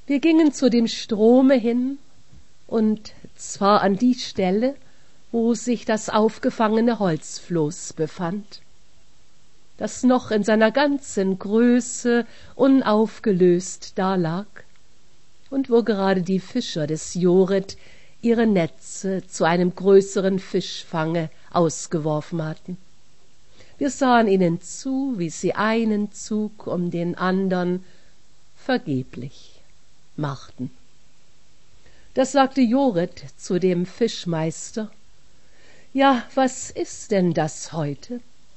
Wir gingen zu dem Strome hin, und zwar an die Stelle, wo sich das aufgefangene Holzfloß befand, das noch in seiner ganzen Größe unaufgelöst dalag, und wo gerade die Fischer des Jored ihre Netze zu einem größeren Fischfange ausgeworfen hatten. Wir sahen ihnen zu, wie sie einen Zug um den andern vergeblich machten. Das sagte Jored zu dem Fischmeister: »Ja, was ist denn das heute?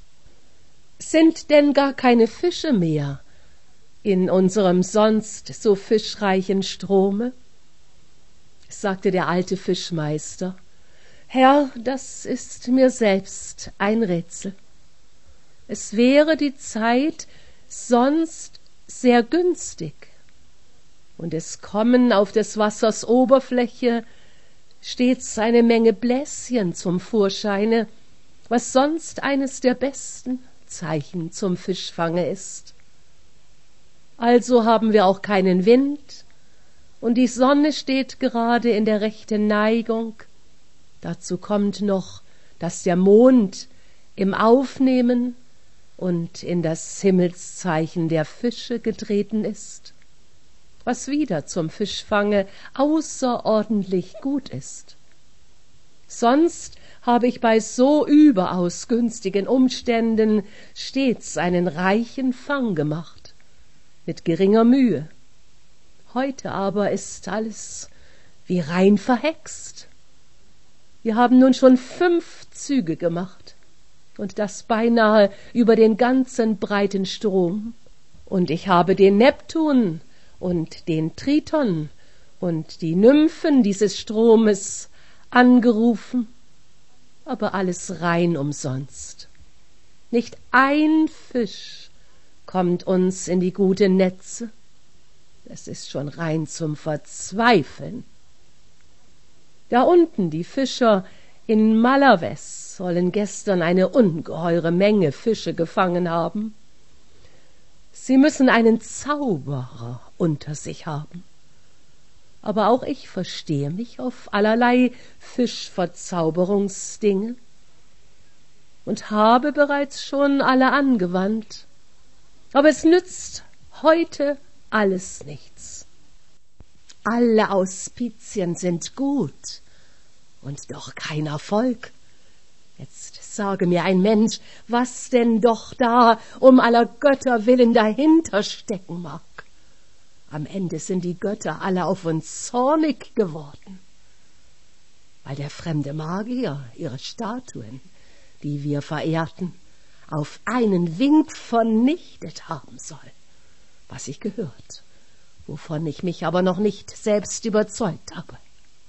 Sind denn gar keine Fische mehr in unserem sonst so fischreichen Strome?« Sagte der alte Fischmeister: »Herr, das ist mir selbst ein Rätsel. Es wäre die Zeit sonst sehr günstig, und es kommen auf des Wassers Oberfläche stets eine Menge Bläschen zum Vorscheine, was sonst eines der besten Zeichen zum Fischfange ist. Also haben wir auch keinen Wind, und die Sonne steht gerade in der rechten Neigung. Dazu kommt noch, dass der Mond im Aufnehmen und in das Himmelszeichen der Fische getreten ist, was wieder zum Fischfange außerordentlich gut ist. Sonst habe ich bei so überaus günstigen Umständen stets einen reichen Fang gemacht, mit geringer Mühe. Heute aber ist alles wie rein verhext. Wir haben nun schon 5 Züge gemacht, und das beinahe über den ganzen breiten Strom. Und ich habe den Neptun und den Triton und die Nymphen dieses Stromes angerufen, aber alles rein umsonst. Nicht ein Fisch kommt uns in die guten Netze. Es ist schon rein zum Verzweifeln. Da unten die Fischer in Malaves sollen gestern eine ungeheure Menge Fische gefangen haben. Sie müssen einen Zauberer unter sich haben. Aber auch ich verstehe mich auf allerlei Fischverzauberungsdinge und habe bereits schon alle angewandt. Aber es nützt heute alles nichts. Alle Auspizien sind gut und doch kein Erfolg. Jetzt sage mir ein Mensch, was denn doch da um aller Götter willen dahinter stecken mag. Am Ende sind die Götter alle auf uns zornig geworden, weil der fremde Magier ihre Statuen, die wir verehrten, auf einen Wink vernichtet haben soll, was ich gehört, wovon ich mich aber noch nicht selbst überzeugt habe.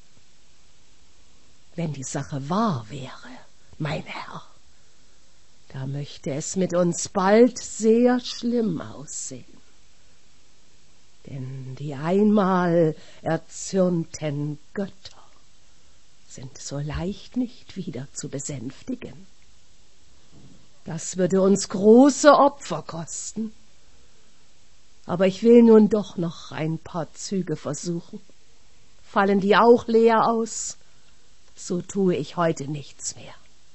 Wenn die Sache wahr wäre, mein Herr, da möchte es mit uns bald sehr schlimm aussehen. Denn die einmal erzürnten Götter sind so leicht nicht wieder zu besänftigen. Das würde uns große Opfer kosten. Aber ich will nun doch noch ein paar Züge versuchen. Fallen die auch leer aus, so tue ich heute nichts mehr.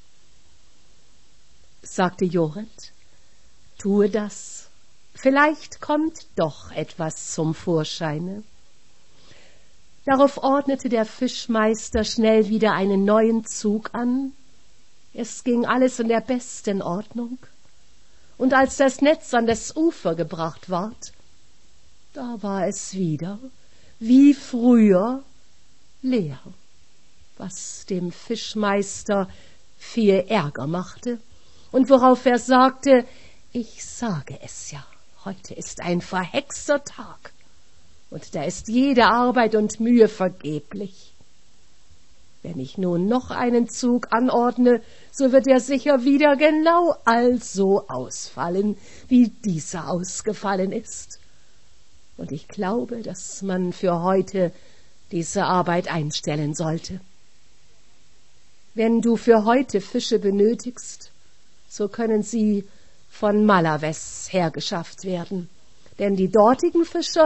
Sagte Jored: »Tue das, vielleicht kommt doch etwas zum Vorscheine.« Darauf ordnete der Fischmeister schnell wieder einen neuen Zug an. Es ging alles in der besten Ordnung, und als das Netz an das Ufer gebracht ward, da war es wieder, wie früher, leer, was dem Fischmeister viel Ärger machte, und worauf er sagte: »Ich sage es ja, heute ist ein verhexter Tag, und da ist jede Arbeit und Mühe vergeblich. Wenn ich nun noch einen Zug anordne, so wird er sicher wieder genau also ausfallen, wie dieser ausgefallen ist. Und ich glaube, dass man für heute diese Arbeit einstellen sollte. Wenn du für heute Fische benötigst, so können sie von Malaves hergeschafft werden, denn die dortigen Fischer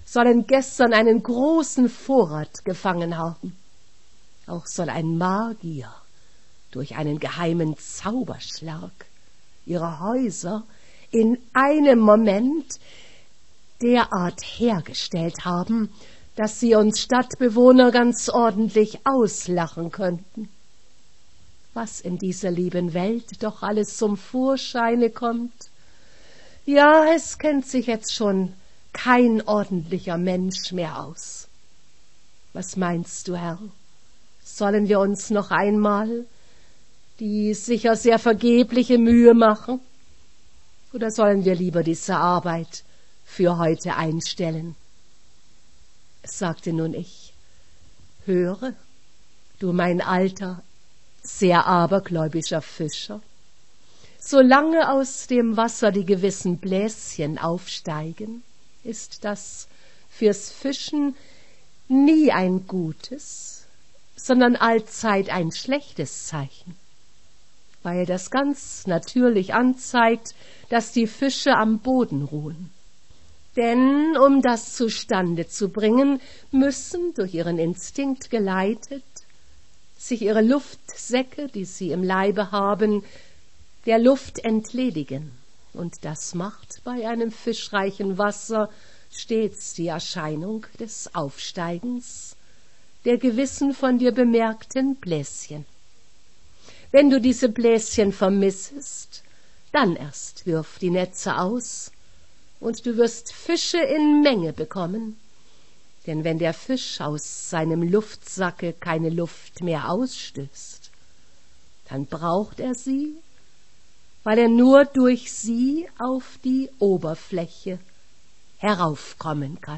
sollen gestern einen großen Vorrat gefangen haben. Auch soll ein Magier durch einen geheimen Zauberschlag ihre Häuser in einem Moment derart hergestellt haben, dass sie uns Stadtbewohner ganz ordentlich auslachen könnten. Was in dieser lieben Welt doch alles zum Vorscheine kommt. Ja, es kennt sich jetzt schon kein ordentlicher Mensch mehr aus. Was meinst du, Herr? Sollen wir uns noch einmal die sicher sehr vergebliche Mühe machen? Oder sollen wir lieber diese Arbeit für heute einstellen? Sagte nun ich, höre, du mein alter, sehr abergläubischer Fischer, solange aus dem Wasser die gewissen Bläschen aufsteigen, ist das fürs Fischen nie ein gutes, sondern allzeit ein schlechtes Zeichen, weil das ganz natürlich anzeigt, dass die Fische am Boden ruhen. Denn um das zustande zu bringen, müssen, durch ihren Instinkt geleitet, sich ihre Luftsäcke, die sie im Leibe haben, der Luft entledigen. Und das macht bei einem fischreichen Wasser stets die Erscheinung des Aufsteigens der gewissen von dir bemerkten Bläschen. Wenn du diese Bläschen vermissest, dann erst wirf die Netze aus, und du wirst Fische in Menge bekommen. Denn wenn der Fisch aus seinem Luftsacke keine Luft mehr ausstößt, dann braucht er sie, weil er nur durch sie auf die Oberfläche heraufkommen kann.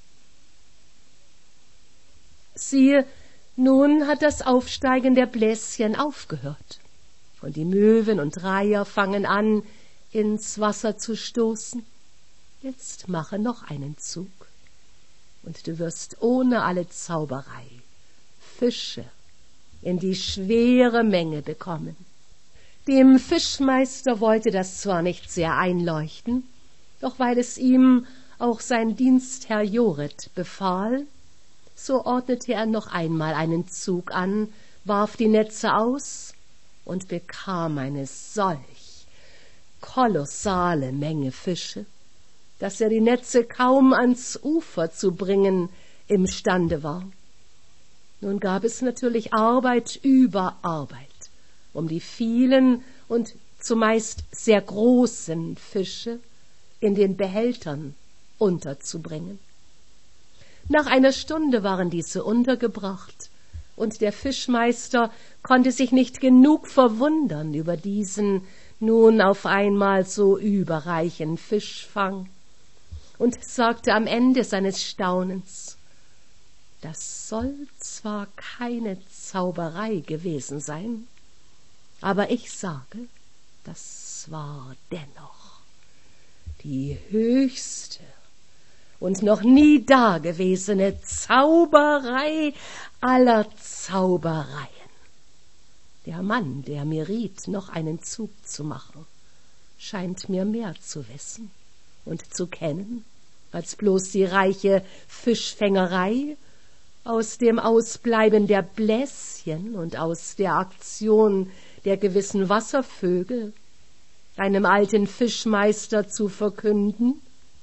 Siehe, nun hat das Aufsteigen der Bläschen aufgehört, und die Möwen und Reiher fangen an, ins Wasser zu stoßen. Jetzt mache noch einen Zug, und du wirst ohne alle Zauberei Fische in die schwere Menge bekommen. Dem Fischmeister wollte das zwar nicht sehr einleuchten, doch weil es ihm auch sein Dienstherr Jorit befahl, so ordnete er noch einmal einen Zug an, warf die Netze aus und bekam eine solch kolossale Menge Fische, dass er die Netze kaum ans Ufer zu bringen imstande war. Nun gab es natürlich Arbeit über Arbeit, um die vielen und zumeist sehr großen Fische in den Behältern unterzubringen. Nach einer Stunde waren diese untergebracht, und der Fischmeister konnte sich nicht genug verwundern über diesen nun auf einmal so überreichen Fischfang und sagte am Ende seines Staunens: Das soll zwar keine Zauberei gewesen sein, aber ich sage, das war dennoch die höchste und noch nie dagewesene Zauberei aller Zaubereien. Der Mann, der mir riet, noch einen Zug zu machen, scheint mir mehr zu wissen und zu kennen, als bloß die reiche Fischfängerei aus dem Ausbleiben der Bläschen und aus der Aktion der gewissen Wasservögel einem alten Fischmeister zu verkünden.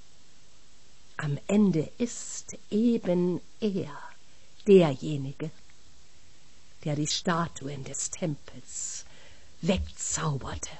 Am Ende ist eben er derjenige, der die Statuen des Tempels wegzauberte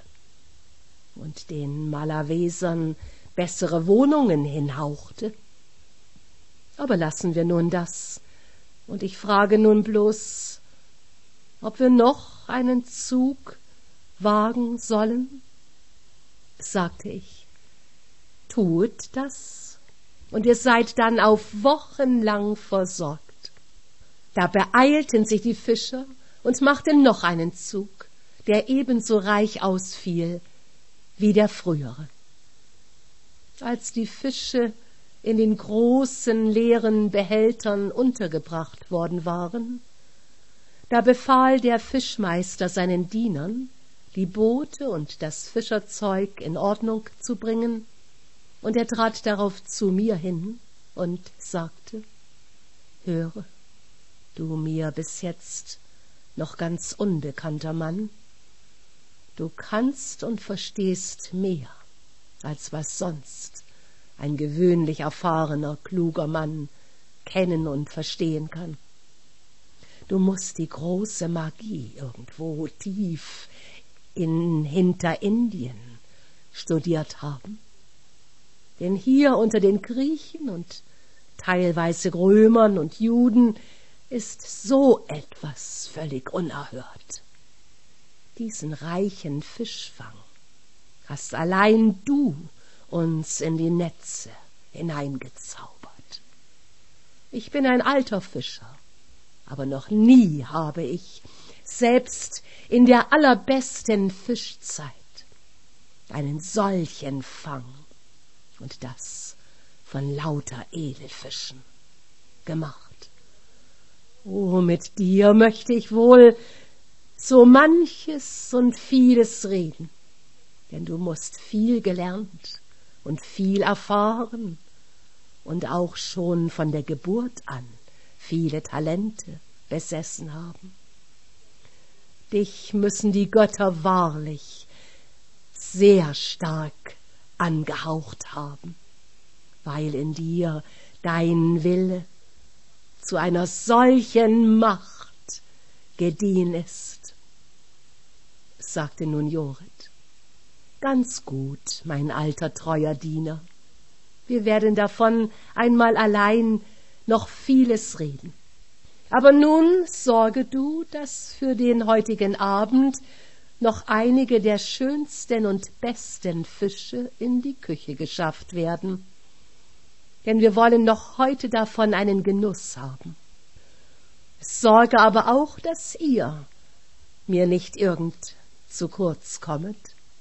und den Malavesern bessere Wohnungen hinhauchte. Aber lassen wir nun das, und ich frage nun bloß, ob wir noch einen Zug wagen sollen? Sagte ich, tuet das, und ihr seid dann auf Wochen lang versorgt. Da beeilten sich die Fischer und machten noch einen Zug, der ebenso reich ausfiel wie der frühere. Als die Fische in den großen leeren Behältern untergebracht worden waren, da befahl der Fischmeister seinen Dienern, die Boote und das Fischerzeug in Ordnung zu bringen, und er trat darauf zu mir hin und sagte: »Höre, du mir bis jetzt noch ganz unbekannter Mann, du kannst und verstehst mehr, als was sonst ein gewöhnlich erfahrener, kluger Mann kennen und verstehen kann. Du musst die große Magie irgendwo tief in Hinterindien studiert haben. Denn hier unter den Griechen und teilweise Römern und Juden ist so etwas völlig unerhört. Diesen reichen Fischfang hast allein du uns in die Netze hineingezaubert. Ich bin ein alter Fischer, aber noch nie habe ich, selbst in der allerbesten Fischzeit, einen solchen Fang, und das von lauter Edelfischen, gemacht. Oh, mit dir möchte ich wohl so manches und vieles reden, denn du musst viel gelernt und viel erfahren und auch schon von der Geburt an viele Talente besessen haben. Dich müssen die Götter wahrlich sehr stark angehaucht haben, weil in dir dein Wille zu einer solchen Macht gediehen ist, sagte nun Jorid. Ganz gut, mein alter treuer Diener. Wir werden davon einmal allein noch vieles reden. Aber nun sorge du, dass für den heutigen Abend noch einige der schönsten und besten Fische in die Küche geschafft werden. Denn wir wollen noch heute davon einen Genuss haben. Sorge aber auch, dass ihr mir nicht irgend zu kurz kommet.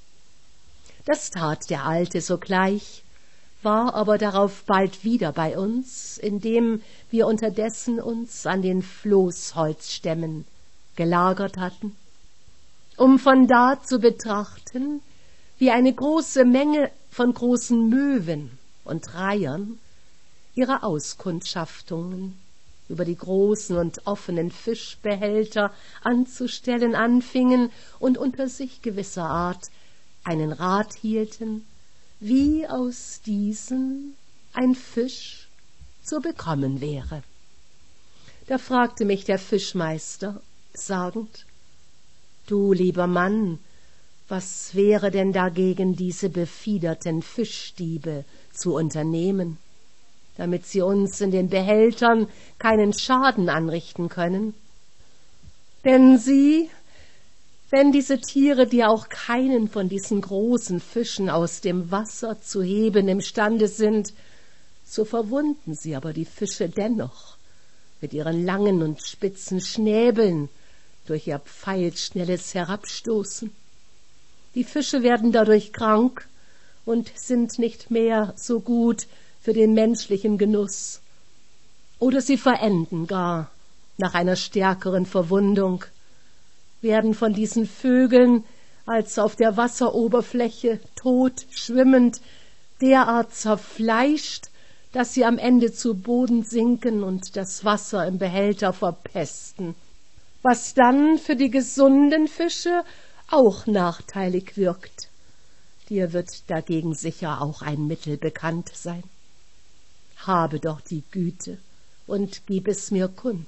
Das tat der Alte sogleich, war aber darauf bald wieder bei uns, indem wir unterdessen uns an den Floßholzstämmen gelagert hatten, um von da zu betrachten, wie eine große Menge von großen Möwen und Reihern ihre Auskundschaftungen über die großen und offenen Fischbehälter anzustellen anfingen und unter sich gewisserart einen Rat hielten, wie aus diesen ein Fisch zu bekommen wäre. Da fragte mich der Fischmeister, sagend: »Du lieber Mann, was wäre denn dagegen diese befiederten Fischdiebe zu unternehmen, damit sie uns in den Behältern keinen Schaden anrichten können? Denn sieh, wenn diese Tiere dir auch keinen von diesen großen Fischen aus dem Wasser zu heben imstande sind, so verwunden sie aber die Fische dennoch mit ihren langen und spitzen Schnäbeln durch ihr pfeilschnelles Herabstoßen. Die Fische werden dadurch krank und sind nicht mehr so gut für den menschlichen Genuss. Oder sie verenden gar nach einer stärkeren Verwundung, werden von diesen Vögeln als auf der Wasseroberfläche tot schwimmend derart zerfleischt, dass sie am Ende zu Boden sinken und das Wasser im Behälter verpesten, was dann für die gesunden Fische auch nachteilig wirkt. Dir wird dagegen sicher auch ein Mittel bekannt sein. Habe doch die Güte und gib es mir kund.«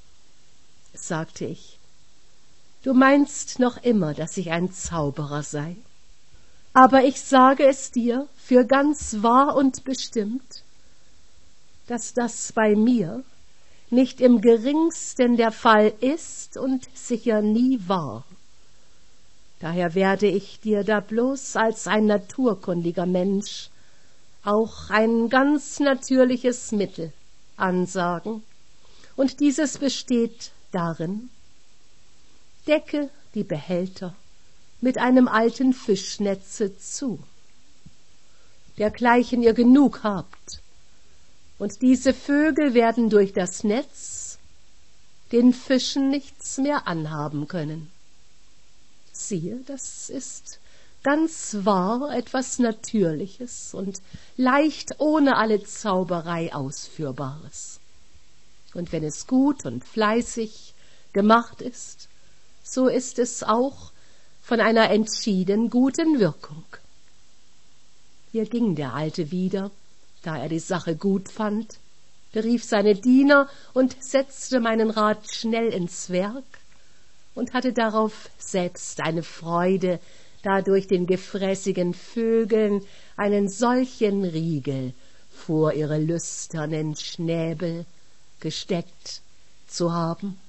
Sagte ich: »Du meinst noch immer, dass ich ein Zauberer sei. Aber ich sage es dir für ganz wahr und bestimmt, dass das bei mir nicht im geringsten der Fall ist und sicher nie war. Daher werde ich dir da bloß als ein naturkundiger Mensch auch ein ganz natürliches Mittel ansagen, und dieses besteht darin: Decke die Behälter mit einem alten Fischnetze zu, dergleichen ihr genug habt, und diese Vögel werden durch das Netz den Fischen nichts mehr anhaben können. Siehe, das ist ganz wahr etwas Natürliches und leicht ohne alle Zauberei Ausführbares. Und wenn es gut und fleißig gemacht ist, so ist es auch von einer entschieden guten Wirkung. Hier ging der Alte wieder, da er die Sache gut fand, berief seine Diener und setzte meinen Rat schnell ins Werk und hatte darauf selbst eine Freude, da durch den gefräßigen Vögeln einen solchen Riegel vor ihre lüsternen Schnäbel gesteckt zu haben.